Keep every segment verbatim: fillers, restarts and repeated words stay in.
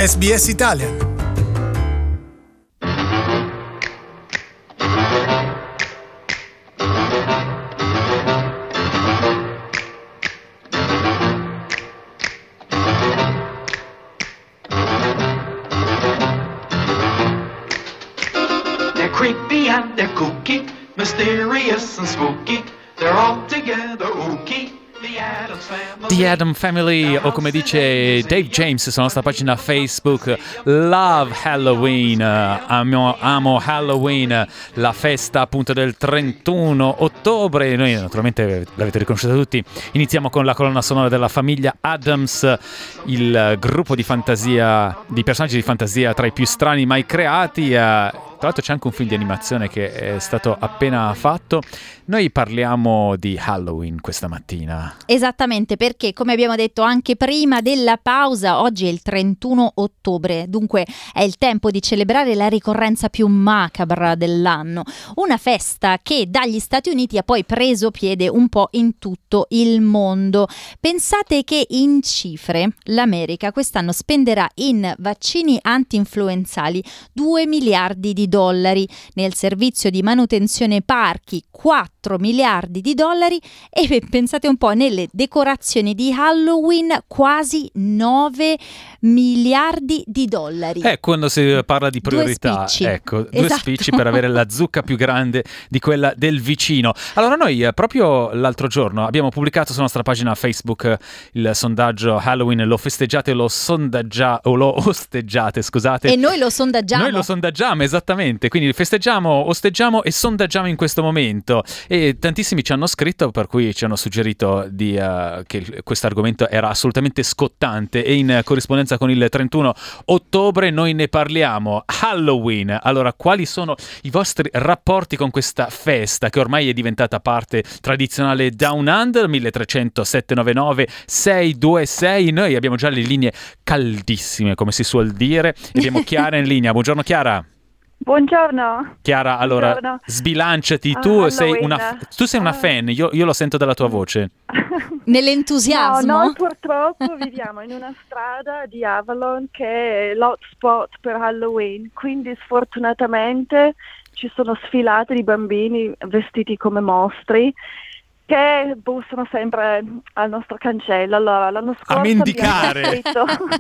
S B S Italian. They're creepy and they're kooky, mysterious and spooky. They're all together ooky. The Addams Family. The Addams Family, o come dice Dave James sulla nostra pagina Facebook, Love Halloween, amo, amo Halloween, la festa appunto del trentuno ottobre. Noi naturalmente l'avete riconosciuta tutti, iniziamo con la colonna sonora della famiglia Addams, il gruppo di fantasia, di personaggi di fantasia tra i più strani mai creati. Tra l'altro c'è anche un film di animazione che è stato appena fatto. Noi parliamo di Halloween questa mattina. Esattamente, perché come abbiamo detto anche prima della pausa, oggi è il trentuno ottobre, dunque è il tempo di celebrare la ricorrenza più macabra dell'anno. Una festa che dagli Stati Uniti ha poi preso piede un po' in tutto il mondo. Pensate che in cifre l'America quest'anno spenderà in vaccini anti-influenzali due miliardi di dollari, nel servizio di manutenzione parchi quattro miliardi di dollari e pensate un po' nelle decorazioni di Halloween quasi nove miliardi di dollari. Eh, quando si parla di priorità, due spicci. ecco, due Esatto. spicci per avere la zucca più grande di quella del vicino. Allora noi eh, proprio l'altro giorno abbiamo pubblicato sulla nostra pagina Facebook eh, il sondaggio Halloween, lo festeggiate o lo sondaggiate o lo osteggiate, scusate. E noi lo sondaggiamo. Noi lo sondaggiamo, esattamente, quindi festeggiamo, osteggiamo e sondaggiamo in questo momento. E tantissimi ci hanno scritto, per cui ci hanno suggerito di, uh, che questo argomento era assolutamente scottante, e in corrispondenza con il trentuno ottobre noi ne parliamo. Halloween, allora quali sono i vostri rapporti con questa festa che ormai è diventata parte tradizionale Down Under? Milletrecento sette nove nove sei due sei. Noi abbiamo già le linee caldissime, come si suol dire, e abbiamo Chiara in linea. Buongiorno Chiara. Buongiorno. Chiara, allora Buongiorno. sbilanciati, Ah, tu sei Halloween. una tu sei una Ah. fan, io, io lo sento dalla tua voce. Nell'entusiasmo. No, noi purtroppo viviamo in una strada di Avalon che è l'hotspot per Halloween, quindi sfortunatamente ci sono sfilate di bambini vestiti come mostri che bussano sempre al nostro cancello. Allora, l'anno scorso mendicare. abbiamo scritto-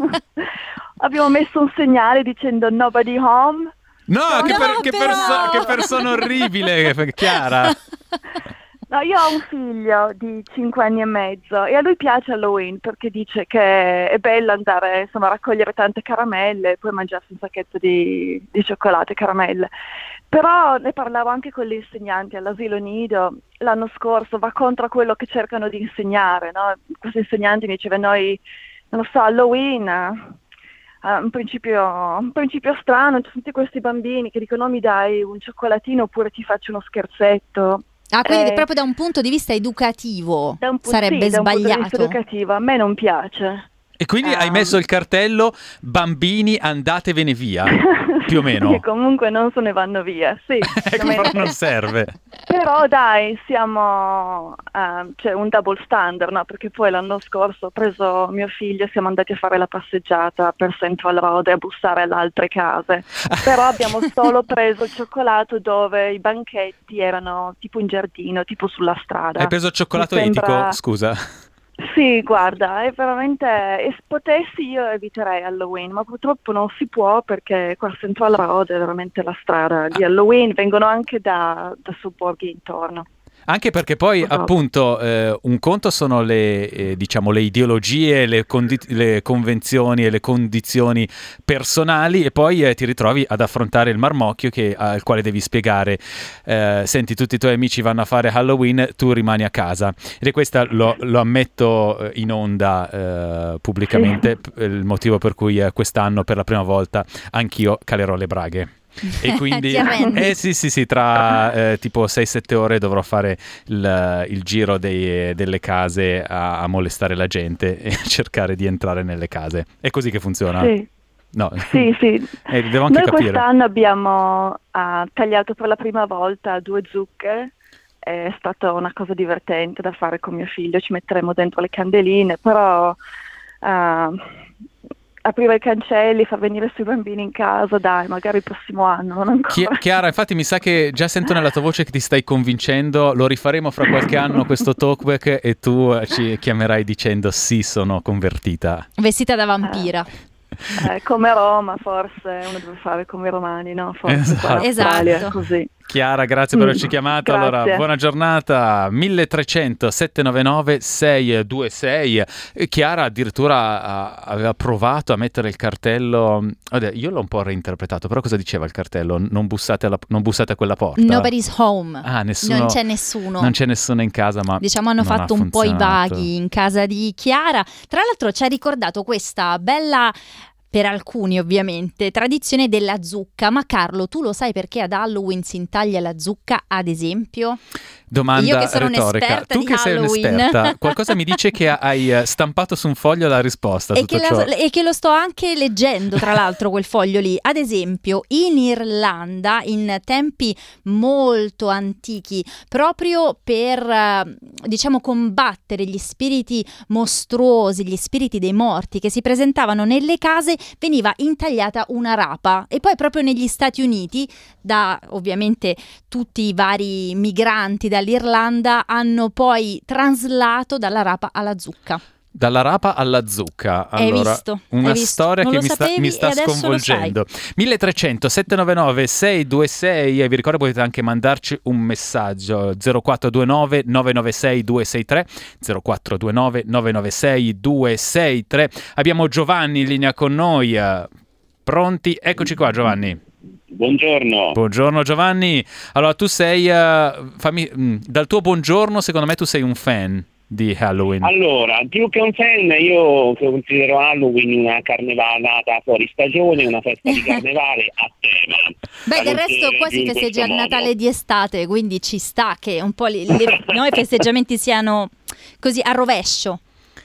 abbiamo messo un segnale dicendo nobody home. No, che, No, per- che, però! perso- che persona orribile, Chiara. No, io ho un figlio di cinque anni e mezzo e a lui piace Halloween perché dice che è bello andare, insomma, a raccogliere tante caramelle e poi mangiarsi un sacchetto di, di cioccolato e caramelle. Però ne parlavo anche con gli insegnanti all'asilo nido l'anno scorso, va contro quello che cercano di insegnare, no? Questi insegnanti mi dicevano, noi, non lo so, Halloween... Uh, un, principio, un principio strano, ci sono tutti questi bambini che dicono mi dai un cioccolatino oppure ti faccio uno scherzetto. Ah, quindi Eh, proprio da un punto di vista educativo da un pu- sarebbe sì, da un punto di vista sbagliato. educativo, a me non piace. E quindi hai Ah. messo il cartello bambini andatevene via, più o meno. Che comunque non se ne vanno via, sì. più o Ecco, meno. però non serve. Però dai, siamo, uh, c'è un double standard, no? Perché poi l'anno scorso ho preso mio figlio, siamo andati a fare la passeggiata per Central Road e a bussare alle altre case. Però abbiamo solo preso il cioccolato dove i banchetti erano tipo in giardino, tipo sulla strada. Hai preso il cioccolato Mi sembra- etico, scusa. Sì, guarda, è veramente, e se potessi io eviterei Halloween, ma purtroppo non si può perché qua a Central Road è veramente la strada di Halloween, vengono anche da, da sobborghi intorno. Anche perché poi Purtroppo. appunto eh, un conto sono le eh, diciamo le ideologie, le, condi- le convenzioni e le condizioni personali, e poi eh, ti ritrovi ad affrontare il marmocchio che, al quale devi spiegare eh, senti, tutti i tuoi amici vanno a fare Halloween, tu rimani a casa. Ed è questo, lo, lo ammetto eh, in onda eh, pubblicamente, p- il motivo per cui eh, quest'anno per la prima volta anch'io calerò le braghe. E quindi Ti arrendi? eh sì sì sì tra eh, tipo sei sette ore dovrò fare il, il giro dei- delle case a, a molestare la gente e cercare di entrare nelle case. È così che funziona? Sì, No. sì, sì. Eh, devo anche Noi capire. quest'anno abbiamo ah, tagliato per la prima volta due zucche, è stata una cosa divertente da fare con mio figlio, ci metteremo dentro le candeline, però ah, aprire i cancelli, far venire sui bambini in casa, dai, magari il prossimo anno, non ancora. Chi- Chiara, infatti mi sa che già sento nella tua voce che ti stai convincendo, lo rifaremo fra qualche anno questo talkback e tu ci chiamerai dicendo sì, sono convertita. Vestita da vampira. Eh, come Roma, forse uno deve fare come i romani, no? Forse Esatto. qua in Australia, Esatto. così. Chiara, grazie per averci Mm, chiamato. grazie. Allora, buona giornata. milletrecento settecentonovantanove seicentoventisei. E Chiara addirittura ha- aveva provato a mettere il cartello. Vabbè, io l'ho un po' reinterpretato, però cosa diceva il cartello? Non bussate, alla- non bussate a quella porta. Nobody's home. Ah, nessuno, Non c'è nessuno. Non c'è nessuno in casa, ma Diciamo hanno non ha fatto un po' i funzionato. vaghi in casa di Chiara. Tra l'altro ci ha ricordato questa bella, per alcuni ovviamente, tradizione della zucca. Ma Carlo, tu lo sai perché ad Halloween si intaglia la zucca, ad esempio? Domanda Io che sono retorica. un'esperta Tu di che sei Halloween. un'esperta, qualcosa mi dice che hai eh, stampato su un foglio la risposta a E tutto che, ciò. la- e che lo sto anche leggendo, tra l'altro, quel foglio lì. Ad esempio, in Irlanda, in tempi molto antichi, proprio per, eh, diciamo, combattere gli spiriti mostruosi, gli spiriti dei morti che si presentavano nelle case, veniva intagliata una rapa. E poi proprio negli Stati Uniti, da ovviamente tutti i vari migranti dall'Irlanda, hanno poi traslato dalla rapa alla zucca. Dalla rapa alla zucca. Hai Allora, visto? una Hai visto? storia Non che lo mi sta, sapevi mi sta e adesso lo sconvolgendo. milletrecento settecentonovantanove seicentoventisei e vi ricordo potete anche mandarci un messaggio zero quattro due nove nove nove sei due sei tre zero quattro due nove nove nove sei due sei tre. Abbiamo Giovanni in linea con noi. eh, Pronti? Eccoci qua, Giovanni. Buongiorno. Buongiorno Giovanni. Allora tu sei eh, fammi, mh, dal tuo buongiorno secondo me tu sei un fan di Halloween. Allora, più che un fan, io considero Halloween una carnevalata fuori stagione, una festa di carnevale a tema. Beh, La del resto considero qua più si in festeggia il questo modo. Natale di estate, quindi ci sta che un po' li- le- no, i festeggiamenti siano così a rovescio.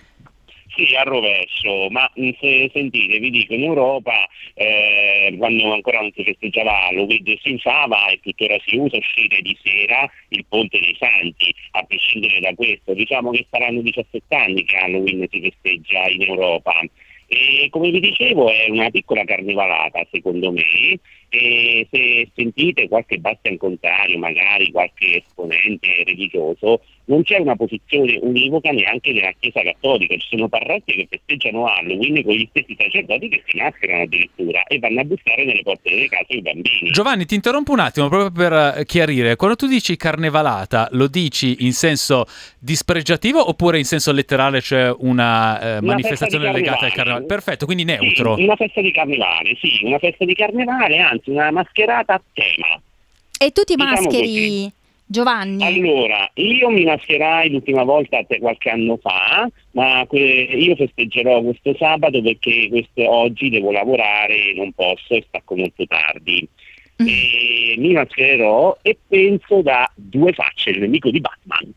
Sì, a rovescio, ma mh, se sentite, vi dico, in Europa, eh, quando ancora non si festeggiava Halloween, si usava e tuttora si usa uscire di sera il Ponte dei Santi, a prescindere da questo. Diciamo che saranno diciassette anni che Halloween si festeggia in Europa. E come vi dicevo è una piccola carnevalata secondo me, e se sentite qualche bastian contrario, magari qualche esponente religioso, non c'è una posizione univoca neanche nella Chiesa Cattolica. Ci sono parrocchie che festeggiano Halloween con gli stessi sacerdoti che si mascherano addirittura e vanno a bussare nelle porte delle case i bambini. Giovanni, ti interrompo un attimo proprio per eh, chiarire. Quando tu dici carnevalata, lo dici in senso dispregiativo oppure in senso letterale, cioè una eh, Una manifestazione festa di legata al carnevale. carnevale? Perfetto, quindi neutro. Sì, una festa di carnevale, sì, una festa di carnevale, anzi una mascherata a tema. E tu ti Diciamo mascheri, così. Giovanni? Allora, io mi mascherai l'ultima volta te- qualche anno fa, ma que- io festeggerò questo sabato perché questo- oggi devo lavorare e non posso e stacco molto tardi. Mm. E mi maschererò e penso da Due Facce, il nemico di Batman.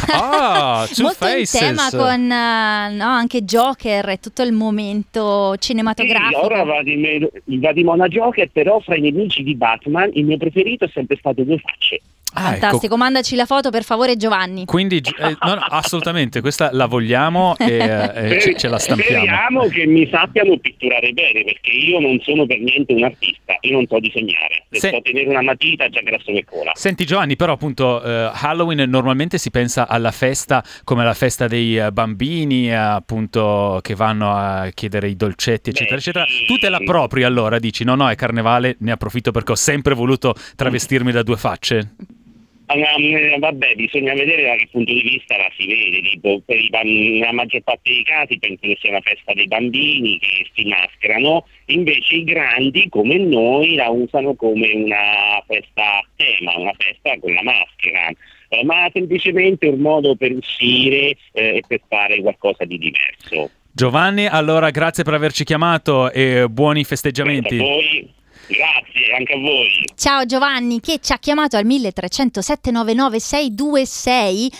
Ah, Two Molto Faces. in tema con eh, no, anche Joker e tutto il momento Sì, cinematografico. ora va di, me- va di Mona Joker, però fra i nemici di Batman il mio preferito è sempre stato Due Facce. Ah, ecco. Fantastico, mandaci la foto per favore, Giovanni. Quindi gi- eh, no, no, assolutamente, questa la vogliamo e, eh, e ce, ce la stampiamo. Speriamo che mi sappiano pitturare bene, perché io non sono per niente un artista, io non so disegnare, se Se- so tenere una matita già grasso che cola. Senti Giovanni, però appunto eh, Halloween normalmente si pensa alla festa come la festa dei eh, bambini, eh, appunto che vanno a chiedere i dolcetti eccetera Beh, eccetera. sì. Tu te l'appropri allora, dici no no è carnevale, ne approfitto perché ho sempre voluto travestirmi da Due Facce. Ah, eh, Vabbè, bisogna vedere da che punto di vista la si vede, tipo, per i bambini, nella maggior parte dei casi penso che sia una festa dei bambini che si mascherano, invece i grandi come noi la usano come una festa a tema, una festa con la maschera. Eh, ma semplicemente un modo per uscire eh, e per fare qualcosa di diverso. Giovanni, allora grazie per averci chiamato e buoni festeggiamenti. A voi, grazie anche a voi. Ciao Giovanni che ci ha chiamato al milletrecento settecentonovantanove seicentoventisei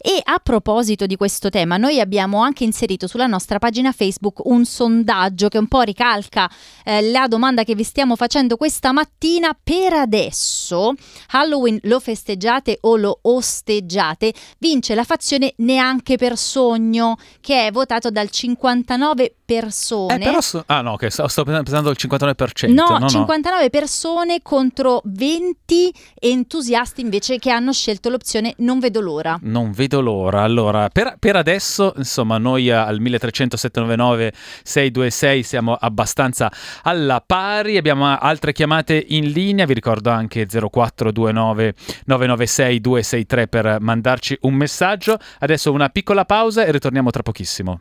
E a proposito di questo tema, noi abbiamo anche inserito sulla nostra pagina Facebook un sondaggio che un po' ricalca eh, la domanda che vi stiamo facendo questa mattina. Per adesso Halloween lo festeggiate o lo osteggiate? Vince la fazione neanche per sogno, che è votato dal cinquantanove persone. Eh, però so- ah no, che sto, sto pensando al cinquantanove per cento. No, no, cinquantanove no. persone contro venti entusiasti invece che hanno scelto l'opzione non vedo l'ora. Non vedo l'ora. Allora, per, per adesso, insomma, noi al milletrecento settecentonovantanove sei due sei siamo abbastanza alla pari. Abbiamo altre chiamate in linea. Vi ricordo anche zero quattro due nove nove nove sei due sei tre per mandarci un messaggio. Adesso una piccola pausa e ritorniamo tra pochissimo.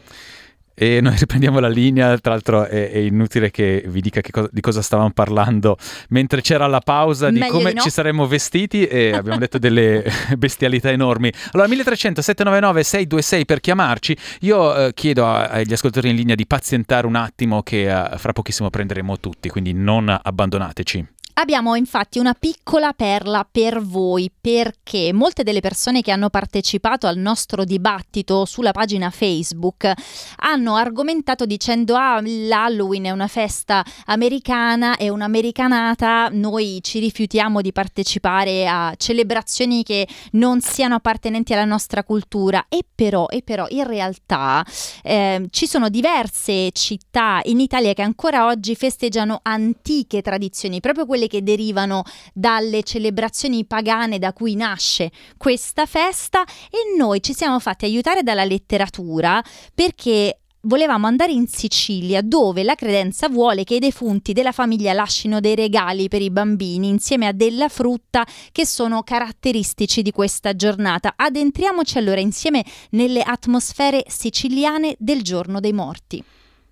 E noi riprendiamo la linea. Tra l'altro è, è inutile che vi dica che cosa, di cosa stavamo parlando mentre c'era la pausa, di Meglio come di no. ci saremmo vestiti, e abbiamo detto delle bestialità enormi. Allora milletrecento settecentonovantanove sei due sei per chiamarci. Io eh, chiedo a- agli ascoltatori in linea di pazientare un attimo, che eh, fra pochissimo prenderemo tutti, quindi non abbandonateci. Abbiamo infatti una piccola perla per voi, perché molte delle persone che hanno partecipato al nostro dibattito sulla pagina Facebook hanno argomentato dicendo ah, l'Halloween è una festa americana, è un'americanata, noi ci rifiutiamo di partecipare a celebrazioni che non siano appartenenti alla nostra cultura. E però, e però in realtà eh, ci sono diverse città in Italia che ancora oggi festeggiano antiche tradizioni, proprio quelle che derivano dalle celebrazioni pagane da cui nasce questa festa, e noi ci siamo fatti aiutare dalla letteratura perché volevamo andare in Sicilia, dove la credenza vuole che i defunti della famiglia lascino dei regali per i bambini insieme a della frutta che sono caratteristici di questa giornata. Addentriamoci allora insieme nelle atmosfere siciliane del Giorno dei Morti.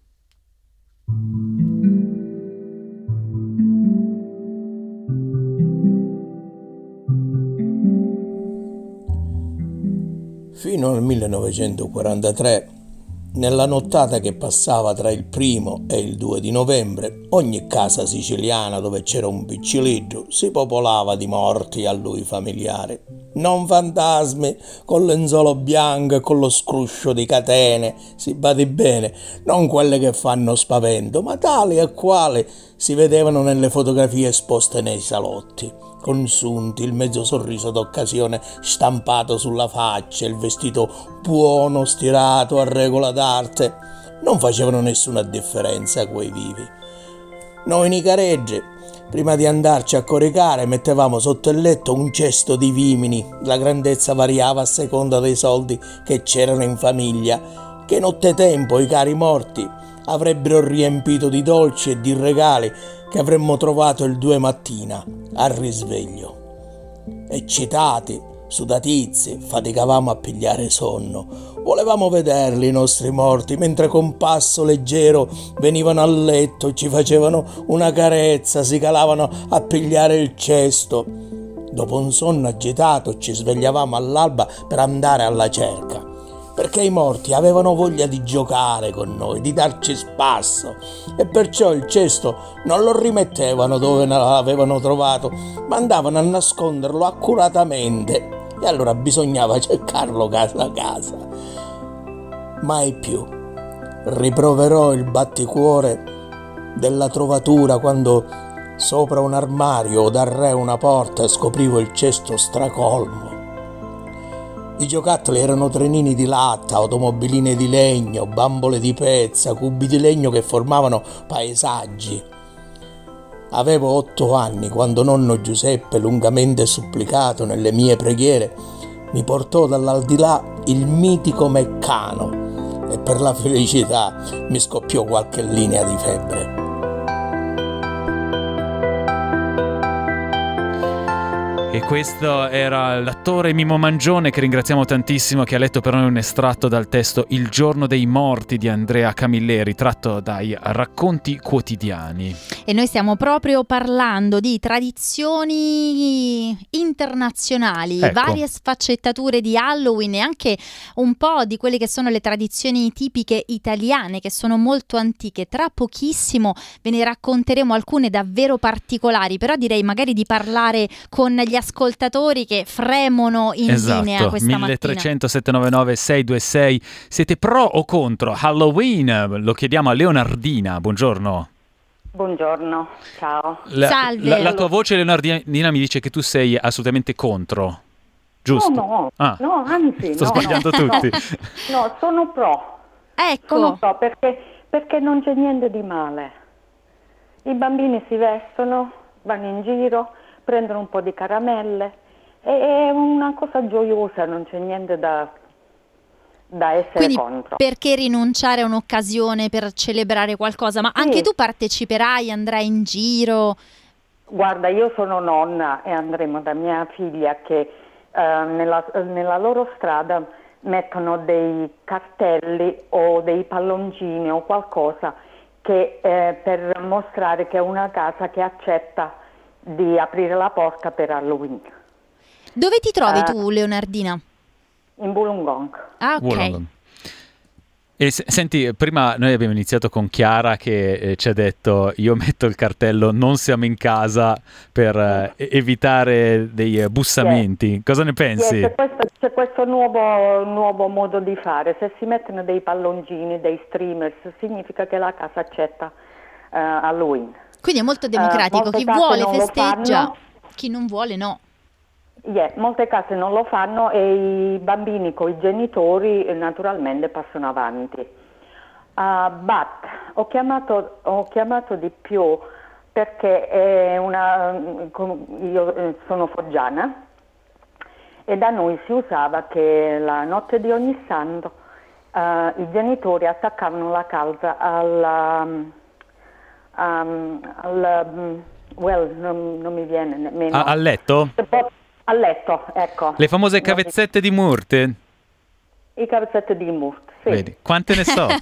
Fino al millenovecentoquarantatré, nella nottata che passava tra il primo e il due di novembre, ogni casa siciliana dove c'era un piccilidro si popolava di morti a lui familiari. Non fantasmi con lenzuolo bianco e con lo scruscio di catene, si badi bene, non quelle che fanno spavento, ma tali e quali si vedevano nelle fotografie esposte nei salotti. Consunti, il mezzo sorriso d'occasione stampato sulla faccia, il vestito buono stirato a regola d'arte, non facevano nessuna differenza a quei vivi. Noi nicareggi, prima di andarci a coricare, mettevamo sotto il letto un cesto di vimini. La grandezza variava a seconda dei soldi che c'erano in famiglia, che nottetempo i cari morti avrebbero riempito di dolci e di regali che avremmo trovato il due mattina al risveglio. Eccitati, sudatizi, faticavamo a pigliare sonno. Volevamo vederli i nostri morti, mentre con passo leggero venivano a letto, ci facevano una carezza, si calavano a pigliare il cesto. Dopo un sonno agitato ci svegliavamo all'alba per andare alla cerca, perché i morti avevano voglia di giocare con noi, di darci spasso, e perciò il cesto non lo rimettevano dove l'avevano trovato, ma andavano a nasconderlo accuratamente, e allora bisognava cercarlo casa a casa. Mai più riproverò il batticuore della trovatura quando sopra un armario o dal re una porta scoprivo il cesto stracolmo. I giocattoli erano trenini di latta, automobiline di legno, bambole di pezza, cubi di legno che formavano paesaggi. Avevo otto anni quando nonno Giuseppe, lungamente supplicato nelle mie preghiere, mi portò dall'aldilà il mitico Meccano, e per la felicità mi scoppiò qualche linea di febbre. E questo era l'attore Mimmo Mangione, che ringraziamo tantissimo, che ha letto per noi un estratto dal testo Il giorno dei morti di Andrea Camilleri, tratto dai Racconti quotidiani. E noi stiamo proprio parlando di tradizioni internazionali, Ecco. varie sfaccettature di Halloween e anche un po' di quelle che sono le tradizioni tipiche italiane, che sono molto antiche. Tra pochissimo ve ne racconteremo alcune davvero particolari, però direi magari di parlare con gli ascoltatori che fremono premono in esatto. linea questa mille trecento mattina. sette nove nove sei due sei. Siete pro o contro Halloween? Lo chiediamo a Leonardina. Buongiorno. Buongiorno, ciao. La, Salve. La, la tua voce, Leonardina, mi dice che tu sei assolutamente contro. Giusto? No, no, Ah. no, anzi, Sto no, sbagliando no, tutti. No, no, sono pro. Ecco. Sono pro perché, perché non c'è niente di male. I bambini si vestono, vanno in giro, prendono un po' di caramelle, e è una cosa gioiosa, non c'è niente da, da essere Quindi contro. perché rinunciare a un'occasione per celebrare qualcosa? Ma Sì. anche tu parteciperai, andrai in giro? Guarda, io sono nonna e andremo da mia figlia che eh, nella, nella loro strada mettono dei cartelli o dei palloncini o qualcosa che eh, per mostrare che è una casa che accetta di aprire la porta per Halloween. Dove ti trovi Eh, tu, Leonardina? In Wollongong. Ah, ok. Wollongong. E se- senti, prima noi abbiamo iniziato con Chiara che eh, ci ha detto io metto il cartello non siamo in casa per eh, evitare dei eh, bussamenti. Cosa ne pensi? Sì, c'è questo, c'è questo nuovo, nuovo modo di fare. Se si mettono dei palloncini, dei streamers, significa che la casa accetta eh, Halloween. Quindi è molto democratico. molte Chi case vuole non lo festeggia, fanno. chi non vuole no. Yeah, molte case non lo fanno e i bambini con i genitori eh, naturalmente passano avanti. Uh, but ho chiamato, ho chiamato di più perché è una, io eh, sono foggiana e da noi si usava che la notte di ogni santo uh, i genitori attaccavano la calza al, um, um, al um, well, non, non mi viene nemmeno. A, a letto? A letto, ecco. Le famose cavezzette di Murte? I cavezzetti di Murte, sì. Vedi, quante ne so?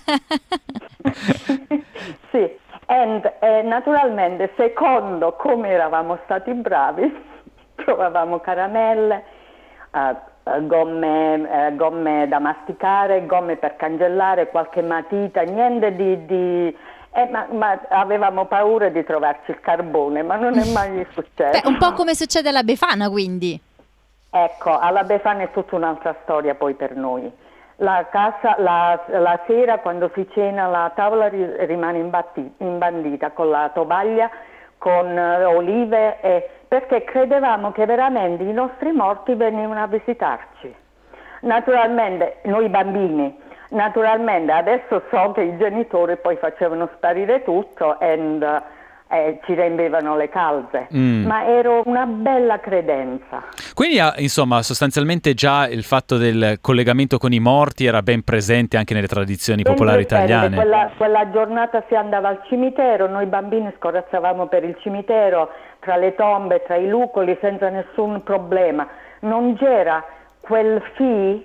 Sì, and, eh, naturalmente secondo come eravamo stati bravi, trovavamo caramelle, eh, eh, gomme, eh, gomme da masticare, gomme per cancellare, qualche matita, niente di... di eh, ma, ma avevamo paura di trovarci il carbone, ma non è mai successo. Beh, un po' come succede alla Befana, quindi. Ecco, alla Befana è tutta un'altra storia poi per noi. La casa, la, la sera quando si cena la tavola ri, rimane imbatti, imbandita con la tovaglia, con uh, olive, e, perché credevamo che veramente i nostri morti venivano a visitarci. Naturalmente, noi bambini, naturalmente adesso so che i genitori poi facevano sparire tutto and, uh, e ci riempivano le calze, Mm. ma era una bella credenza. Quindi, ah, insomma, sostanzialmente già il fatto del collegamento con i morti era ben presente anche nelle tradizioni Ben popolari presente, italiane. Quella, quella giornata si andava al cimitero, noi bambini scorazzavamo per il cimitero, tra le tombe, tra i lucoli, senza nessun problema. Non c'era quel fee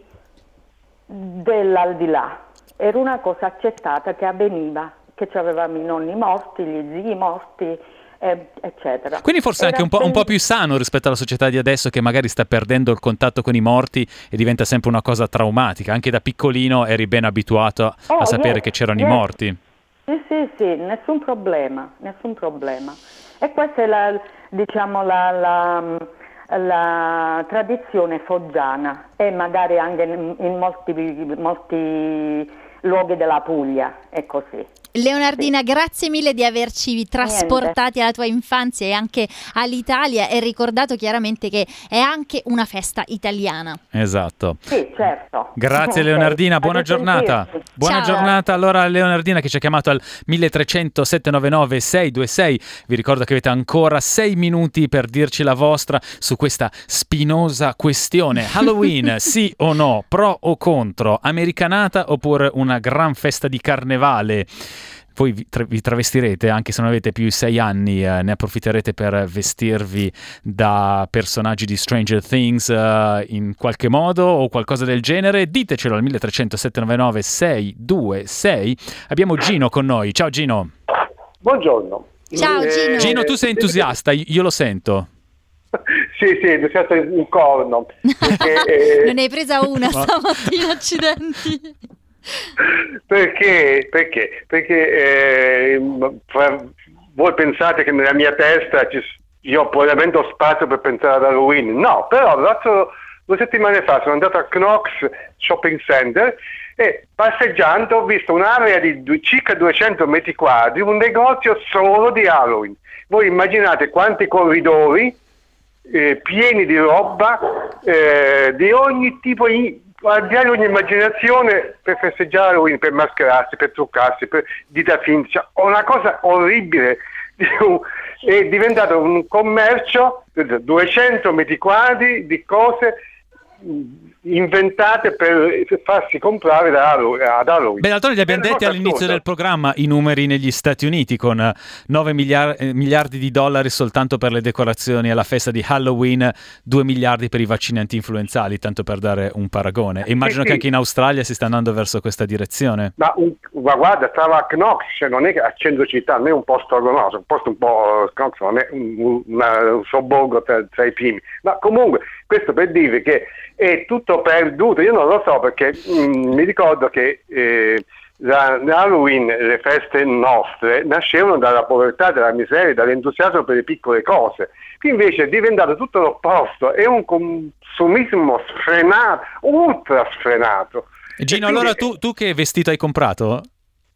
dell'aldilà, era una cosa accettata che avveniva, che avevamo i nonni morti, gli zii morti, eh, eccetera. Quindi forse Era anche un po', un po' ben- più sano rispetto alla società di adesso che magari sta perdendo il contatto con i morti e diventa sempre una cosa traumatica. Anche da piccolino eri ben abituato a Oh, sapere yes, che c'erano yes. i morti. Sì, sì, sì, nessun problema, nessun problema. E questa è la, diciamo, la, la, la tradizione foggiana e magari anche in, in molti, molti luoghi della Puglia, è così. Leonardina, grazie mille di averci trasportati alla tua infanzia e anche all'Italia e ricordato chiaramente che è anche una festa italiana. Esatto. Sì, certo. Grazie Ok, Leonardina, buona a giornata. risentirci. Buona Ciao. giornata allora a Leonardina che ci ha chiamato al mille trecento sette nove nove sei due sei. Vi ricordo che avete ancora sei minuti per dirci la vostra su questa spinosa questione. Halloween, sì o no? Pro o contro? Americanata oppure una gran festa di carnevale? Voi vi, tra- vi travestirete, anche se non avete più sei anni, eh, ne approfitterete per vestirvi da personaggi di Stranger Things eh, in qualche modo o qualcosa del genere? Ditecelo al mille trecento sette nove nove sei due sei. Abbiamo Gino con noi. Ciao Gino. Buongiorno. Ciao, Gino. Gino, tu sei entusiasta, io io lo sento. Sì, sì, entusiasta un corno. Perché, eh, Non ne hai presa una stamattina, accidenti. perché, perché, perché eh, fra- voi pensate che nella mia testa ci, io probabilmente ho spazio per pensare ad Halloween? No, però l'altro, Due settimane fa sono andato a Knox Shopping Center e passeggiando ho visto un'area di du- circa duecento metri quadri, un negozio solo di Halloween. Voi immaginate quanti corridori eh, pieni di roba eh, di ogni tipo, in, al di là di ogni immaginazione, per festeggiare Halloween, per mascherarsi, per truccarsi, per di da finta. Cioè, una cosa orribile. È diventato un commercio, duecento metri quadri di cose inventate per farsi comprare da Halloween, ad Halloween. Beh, d'altronde li abbiamo detti all'inizio del programma i numeri negli Stati Uniti, con nove miliar- miliardi di dollari soltanto per le decorazioni alla festa di Halloween, due miliardi per i vaccini anti-influenzali, tanto per dare un paragone. E immagino sì, che sì. anche in Australia si sta andando verso questa direzione. Ma, un, ma guarda, stava a Knox, cioè non è che a centro città, non è un posto agronomico, un posto un po', Knox non è un, una, un sobborgo tra, tra i primi, ma comunque questo per dire che è tutto perduto. Io non lo so perché mh, mi ricordo che eh, la, Halloween, le feste nostre, nascevano dalla povertà, dalla miseria, dall'entusiasmo per le piccole cose. Qui invece è diventato tutto l'opposto, è un consumismo sfrenato, ultra sfrenato. Gino, quindi, allora tu, tu che vestito hai comprato?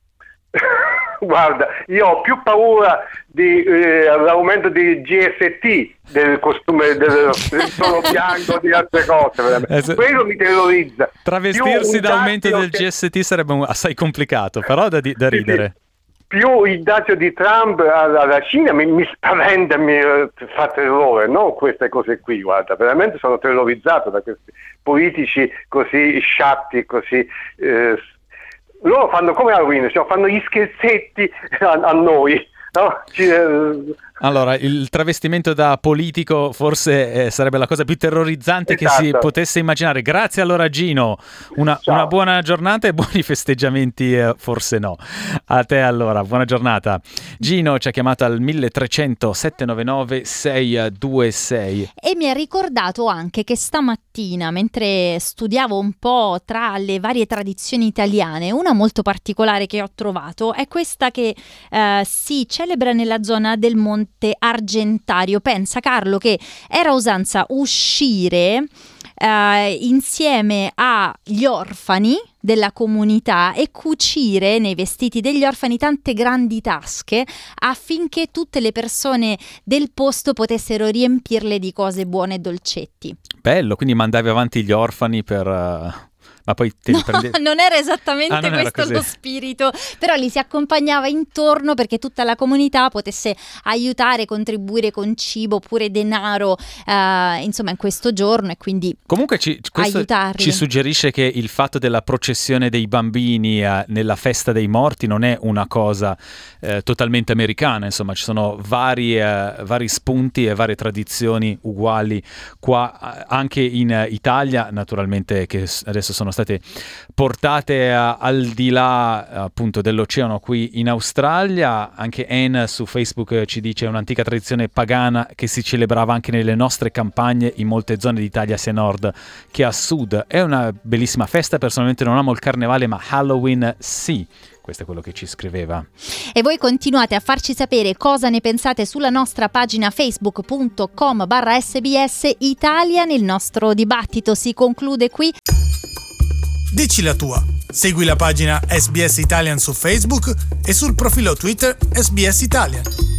Guarda, io ho più paura dell'aumento eh, di G S T, del costume del, del solo bianco, di altre cose, veramente. Quello mi terrorizza. Travestirsi d'aumento del che... G S T sarebbe un, assai complicato, però da, di, da ridere. Sì, sì. Più il dazio di Trump alla Cina mi, mi spaventa, mi fa terrore, non queste cose qui, guarda, veramente sono terrorizzato da questi politici così sciatti, così... Eh, loro fanno come Halloween, cioè fanno gli scherzetti a, a noi, no? Ci, eh... Allora, il travestimento da politico forse eh, sarebbe la cosa più terrorizzante esatto. che si potesse immaginare. Grazie allora Gino, una, una buona giornata e buoni festeggiamenti, eh, forse no. A te allora, buona giornata. Gino ci ha chiamato al uno tre zero zero sette nove nove sei due sei. E mi ha ricordato anche che stamattina, mentre studiavo un po' tra le varie tradizioni italiane, una molto particolare che ho trovato è questa che eh, si celebra nella zona del Monte Argentario. Pensa Carlo che era usanza uscire eh, insieme agli orfani della comunità e cucire nei vestiti degli orfani tante grandi tasche affinché tutte le persone del posto potessero riempirle di cose buone e dolcetti. Bello, quindi mandavi avanti gli orfani per... Uh... Ma poi te li no, prende... non era esattamente ah, non questo era lo spirito, però li si accompagnava intorno perché tutta la comunità potesse aiutare, contribuire con cibo oppure denaro, eh, insomma, in questo giorno, e quindi comunque ci, questo aiutarli. Ci suggerisce che il fatto della processione dei bambini eh, nella festa dei morti non è una cosa eh, totalmente americana, insomma ci sono vari, eh, vari spunti e varie tradizioni uguali qua, anche in Italia, naturalmente, che adesso sono state portate uh, al di là uh, appunto dell'oceano qui in Australia. Anche Anne su Facebook uh, ci dice: è un'antica tradizione pagana che si celebrava anche nelle nostre campagne in molte zone d'Italia sia a nord che a sud. È una bellissima festa, personalmente non amo il carnevale ma Halloween sì. Questo è quello che ci scriveva. E voi continuate a farci sapere cosa ne pensate sulla nostra pagina facebook punto com barra sbs Italia. Il nostro dibattito si conclude qui. Dici la tua. Segui la pagina S B S Italian su Facebook e sul profilo Twitter S B S Italian.